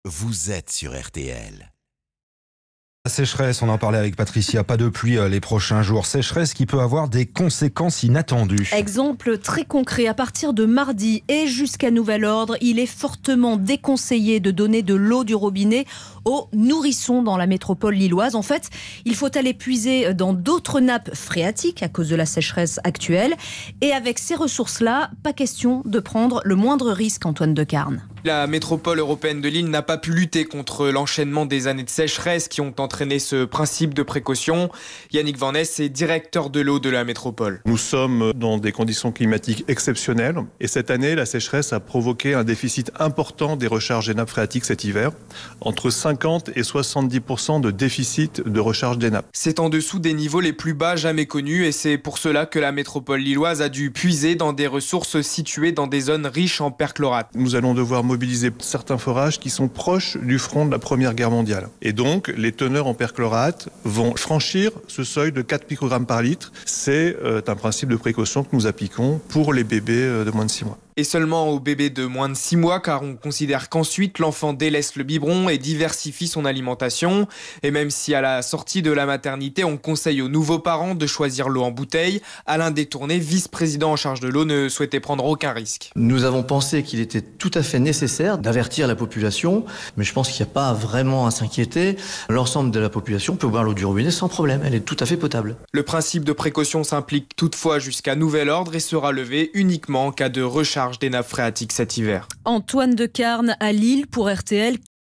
vous êtes sur RTL. La sécheresse, on en parlait avec Patricia, pas de pluie les prochains jours. Sécheresse qui peut avoir des conséquences inattendues. Exemple très concret, à partir de mardi et jusqu'à nouvel ordre, il est fortement déconseillé de donner de l'eau du robinet aux nourrissons dans la métropole lilloise. En fait, il faut aller puiser dans d'autres nappes phréatiques à cause de la sécheresse actuelle. Et avec ces ressources-là, pas question de prendre le moindre risque, Antoine Decarne. La métropole européenne de Lille n'a pas pu lutter contre l'enchaînement des années de sécheresse qui ont entraîné ce principe de précaution. Yannick Van Ness est directeur de l'eau de la métropole. Nous sommes dans des conditions climatiques exceptionnelles et cette année, la sécheresse a provoqué un déficit important des recharges des nappes phréatiques cet hiver, entre 50 et 70% de déficit de recharge des nappes. C'est en dessous des niveaux les plus bas jamais connus et c'est pour cela que la métropole lilloise a dû puiser dans des ressources situées dans des zones riches en perchlorate. Nous allons devoir mobiliser certains forages qui sont proches du front de la Première Guerre mondiale. Et donc, les teneurs en perchlorate vont franchir ce seuil de 4 microgrammes par litre. C'est un principe de précaution que nous appliquons pour les bébés de moins de 6 mois. Et seulement aux bébés de moins de 6 mois, car on considère qu'ensuite l'enfant délaisse le biberon et diversifie son alimentation. Et même si à la sortie de la maternité, on conseille aux nouveaux parents de choisir l'eau en bouteille, Alain Détourné, vice-président en charge de l'eau, ne souhaitait prendre aucun risque. Nous avons pensé qu'il était tout à fait nécessaire d'avertir la population, mais je pense qu'il n'y a pas vraiment à s'inquiéter. L'ensemble de la population peut boire l'eau du robinet sans problème, elle est tout à fait potable. Le principe de précaution s'implique toutefois jusqu'à nouvel ordre et sera levé uniquement en cas de recharge des nappes phréatiques cet hiver. Antoine Decarne à Lille pour RTL.